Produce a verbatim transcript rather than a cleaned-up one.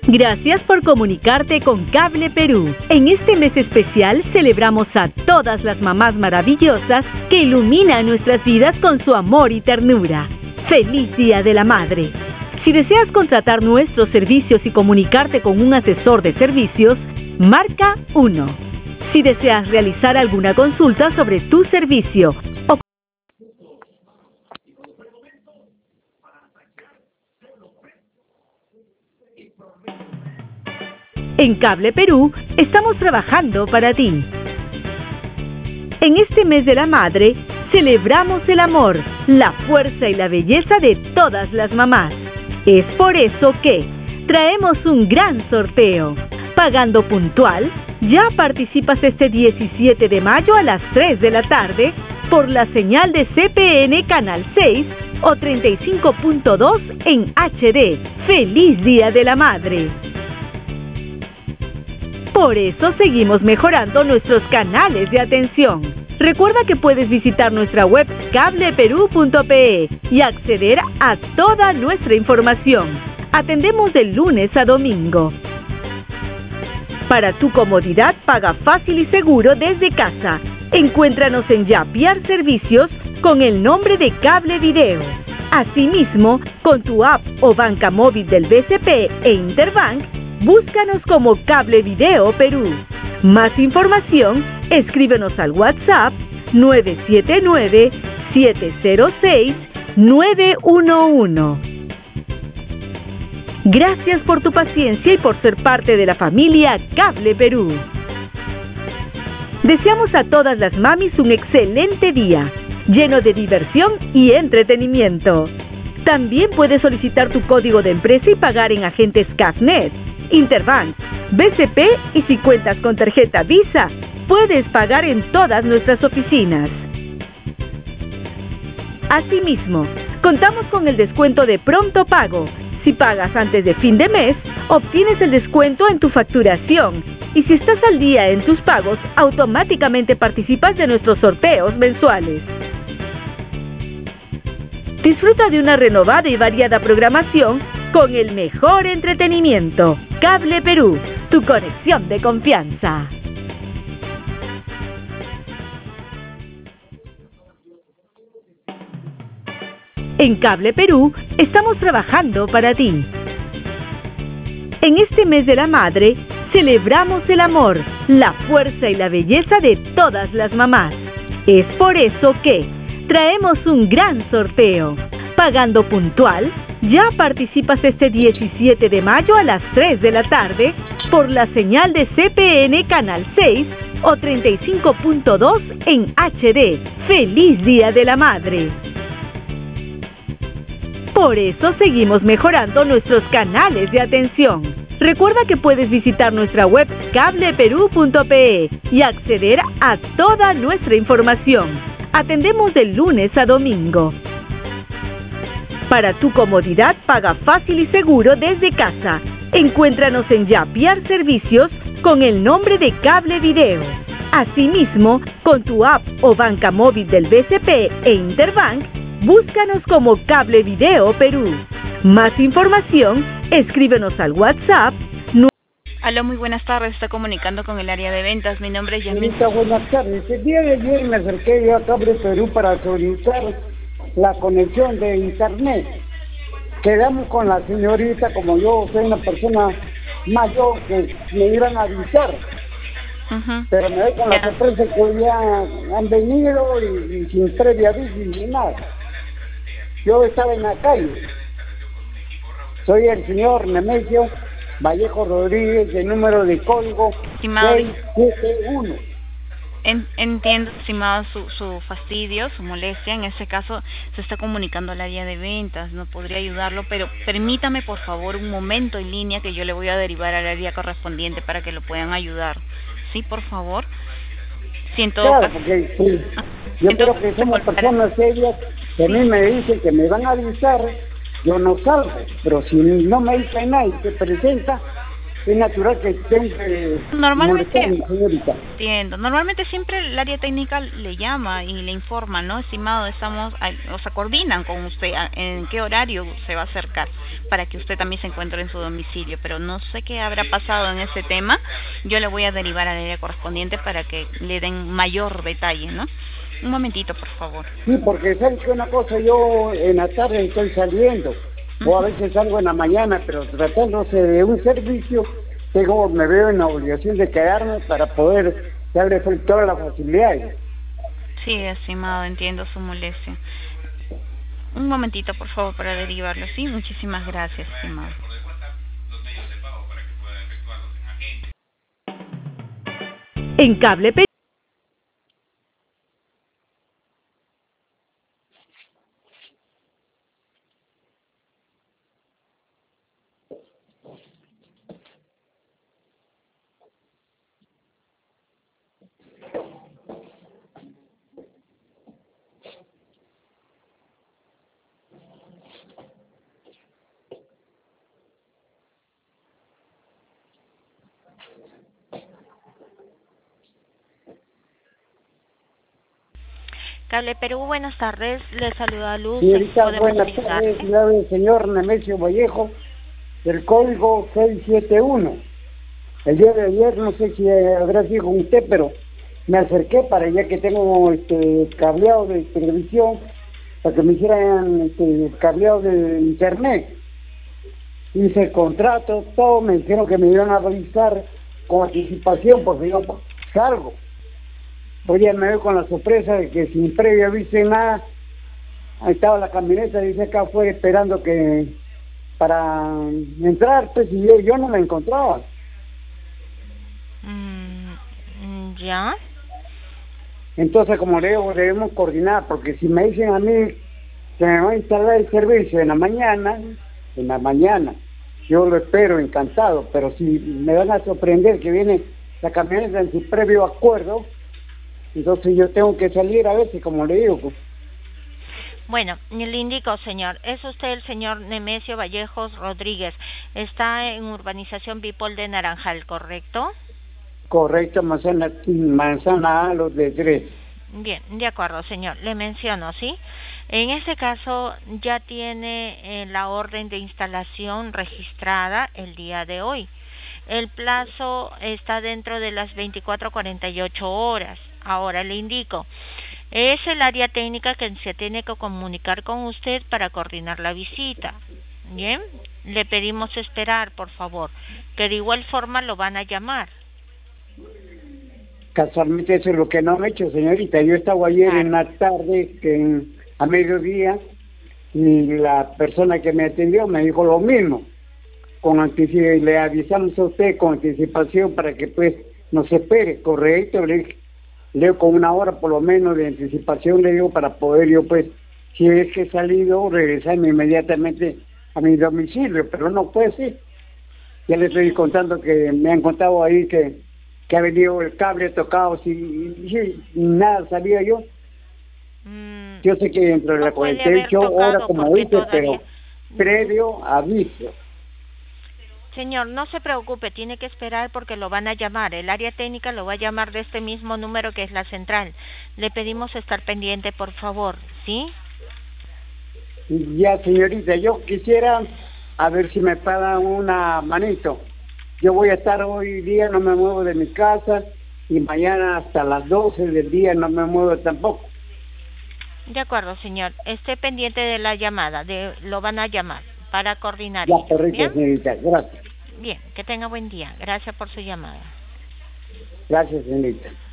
Gracias por comunicarte con Cable Perú. En este mes especial celebramos a todas las mamás maravillosas que iluminan nuestras vidas con su amor y ternura. ¡Feliz Día de la Madre! Si deseas contratar nuestros servicios y comunicarte con un asesor de servicios, marca uno. Si deseas realizar alguna consulta sobre tu servicio o en Cable Perú, estamos trabajando para ti. En este mes de la madre, celebramos el amor, la fuerza y la belleza de todas las mamás. Es por eso que traemos un gran sorteo. Pagando puntual, ya participas este diecisiete de mayo a las tres de la tarde por la señal de C P N Canal seis o treinta y cinco punto dos en H D. ¡Feliz Día de la Madre! Por eso seguimos mejorando nuestros canales de atención. Recuerda que puedes visitar nuestra web cable perú punto pe y acceder a toda nuestra información. Atendemos de lunes a domingo. Para tu comodidad, paga fácil y seguro desde casa. Encuéntranos en Yapiar Servicios con el nombre de Cable Video. Asimismo, con tu app o banca móvil del B C P e Interbank, búscanos como Cable Video Perú. Más información, escríbenos al WhatsApp nueve siete nueve, siete cero seis, nueve uno uno. Gracias por tu paciencia y por ser parte de la familia Cable Perú. Deseamos a todas las mamis un excelente día, lleno de diversión y entretenimiento. También puedes solicitar tu código de empresa y pagar en agentes CAFNet, Interbank, B C P y si cuentas con tarjeta Visa, puedes pagar en todas nuestras oficinas. Asimismo, contamos con el descuento de pronto pago. Si pagas antes de fin de mes, obtienes el descuento en tu facturación. Y si estás al día en tus pagos, automáticamente participas de nuestros sorteos mensuales. Disfruta de una renovada y variada programación con el mejor entretenimiento. Cable Perú, tu conexión de confianza. En Cable Perú, estamos trabajando para ti. En este mes de la madre, celebramos el amor, la fuerza y la belleza de todas las mamás. Es por eso que traemos un gran sorteo. Pagando puntual, ya participas este diecisiete de mayo a las tres de la tarde por la señal de C P N Canal seis o treinta y cinco punto dos en H D. ¡Feliz Día de la Madre! Por eso seguimos mejorando nuestros canales de atención. Recuerda que puedes visitar nuestra web cable perú punto pe y acceder a toda nuestra información. Atendemos de lunes a domingo. Para tu comodidad, paga fácil y seguro desde casa. Encuéntranos en Yapiar Servicios con el nombre de Cable Video. Asimismo, con tu app o banca móvil del B C P e Interbank, búscanos como Cable Video Perú. Más información, escríbenos al WhatsApp. Aló, muy buenas tardes. Está comunicando con el área de ventas. Mi nombre es Yasmin. Buenas tardes. El día de ayer me acerqué yo a Cable Perú para solicitar la conexión de internet. Quedamos con la señorita, como yo soy una persona mayor, que me iban a avisar. Uh-huh. Pero me doy con la sorpresa que ya han venido y, y sin previa aviso ni nada. Yo estaba en la calle. Soy el señor Nemesio Vallejo Rodríguez, de número de código seis siete uno. En, entiendo, estimado, su, su fastidio, su molestia. En este caso se está comunicando al área de ventas. No podría ayudarlo, pero permítame por favor un momento en línea que yo le voy a derivar al área correspondiente para que lo puedan ayudar. Sí, por favor. Siento. Claro, porque sí. Yo creo que somos personas serias, que a mí me dicen que me van a avisar, yo no salgo, pero si no me dicen nada y se presenta, es natural que tenga que Normalmente, molestarme, señorita. entiendo. Normalmente siempre el área técnica le llama y le informa, ¿no? Estimado, estamos, o sea, coordinan con usted a- en qué horario se va a acercar para que usted también se encuentre en su domicilio, pero no sé qué habrá pasado en ese tema. Yo le voy a derivar al área correspondiente para que le den mayor detalle, ¿no? Un momentito, por favor. Sí, porque sabes que una cosa, yo en la tarde estoy saliendo, o a veces salgo en la mañana, pero tratándose de un servicio, tengo, me veo en la obligación de quedarme para poder darle todas las facilidades. Sí, estimado, entiendo su molestia. Un momentito, por favor, para derivarlo, ¿sí? Muchísimas gracias, estimado. En Cable Perú. Cable Perú, buenas tardes. Le saluda Luz. Señorita, ¿Podemos buenas ayudarle? tardes, le habla el señor Nemesio Vallejo, del código seiscientos setenta y uno. El día de ayer, no sé si habrá sido con usted, pero me acerqué para, ya que tengo este cableado de televisión, para que me hicieran este cableado de internet. Hice el contrato, todo, me dijeron que me iban a avisar con anticipación, porque yo salgo. Hoy día me veo con la sorpresa de que sin previo aviso ni nada, ahí estaba la camioneta, dice acá afuera esperando que para entrar, pues, y yo, yo no la encontraba. Mm, ¿Ya? Entonces, como le digo, debemos coordinar, porque si me dicen a mí que me va a instalar el servicio en la mañana, en la mañana, yo lo espero encantado, pero si me van a sorprender que viene la camioneta en su previo acuerdo, entonces yo tengo que salir a veces, como le digo. Pues. Bueno, le indico, señor, es usted el señor Nemesio Vallejos Rodríguez. Está en urbanización Bipol de Naranjal, ¿correcto? Correcto, manzana, manzana A, los de tres. Bien, de acuerdo, señor. Le menciono, ¿sí? En este caso ya tiene eh, la orden de instalación registrada el día de hoy. El plazo está dentro de las veinticuatro a cuarenta y ocho horas. Ahora le indico, es el área técnica que se tiene que comunicar con usted para coordinar la visita. Bien, le pedimos esperar, por favor, que de igual forma lo van a llamar. Casualmente eso es lo que no han hecho, señorita. Yo estaba ayer claro. en la tarde, que en, a mediodía, y la persona que me atendió me dijo lo mismo. Con anticipación, le avisamos a usted con anticipación para que pues nos espere, correcto. Le dije, leo con una hora por lo menos de anticipación, le digo, para poder yo pues, si es que he salido, regresarme inmediatamente a mi domicilio, pero no puede ser. Ya le estoy contando que me han contado ahí que, que ha venido el cable tocado, si, si nada sabía yo. Mm, yo sé que dentro de no la cuarenta y ocho horas, como dice, todavía... pero previo aviso. Señor, no se preocupe, tiene que esperar porque lo van a llamar. El área técnica lo va a llamar de este mismo número que es la central. Le pedimos estar pendiente, por favor, ¿sí? Ya, señorita, yo quisiera a ver si me pagan una manito. Yo voy a estar hoy día, no me muevo de mi casa, y mañana hasta las doce del día no me muevo tampoco. De acuerdo, señor. Esté pendiente de la llamada, de lo van a llamar para coordinar. Ya, correcto, señorita, gracias. Bien, que tenga buen día. Gracias por su llamada. Gracias, señorita.